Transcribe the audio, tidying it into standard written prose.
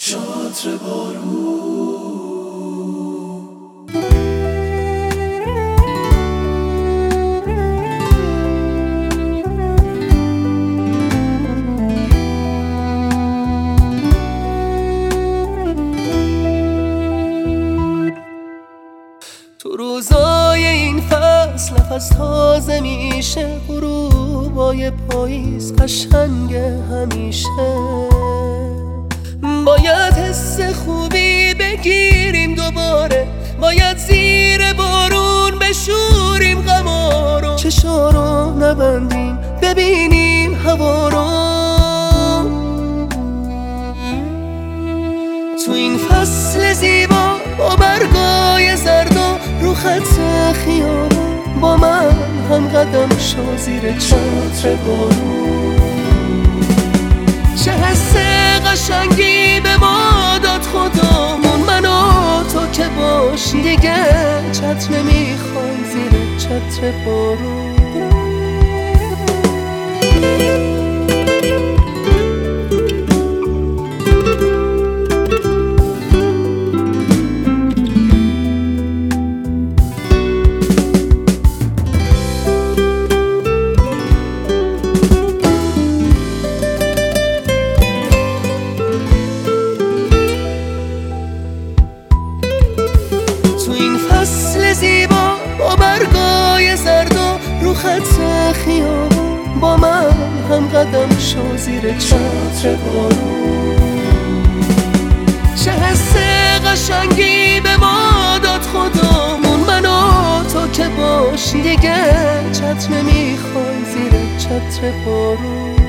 چتر بارون. تو روزای این فصل نفس تازه میشه، غروبای پاییز قشنگه همیشه. باید حس خوبی بگیریم دوباره، باید زیر بارون بشوریم غما رو. چشا رو نبندیم ببینیم هوا رو. تو این فصل زیبا با برگای زرد و رو خط خیابان، با من هم قدم شو زیر چتر بارون. چه حس قشنگی به ما داد خدامون، من و تو که باشی دیگه چتر نمیخوایم زیر چتر بارون. فصل زیبا با برگای زرد و رو خط خیابان، با من هم قدم شو زیر چتر بارون. چه حس قشنگی به ما داد خدامون، من و تو که باشی دیگه چتر نمیخوایم زیر چتر بارون.